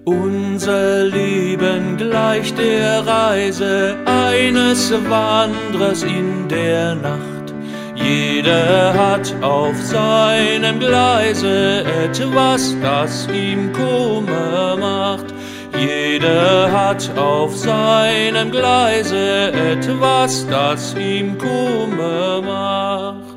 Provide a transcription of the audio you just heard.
Unser Leben gleicht der Reise eines Wanderers in der Nacht. Jeder hat auf seinem Gleise etwas, das ihm Kummer macht. Jeder hat auf seinem Gleise etwas, das ihm Kummer macht.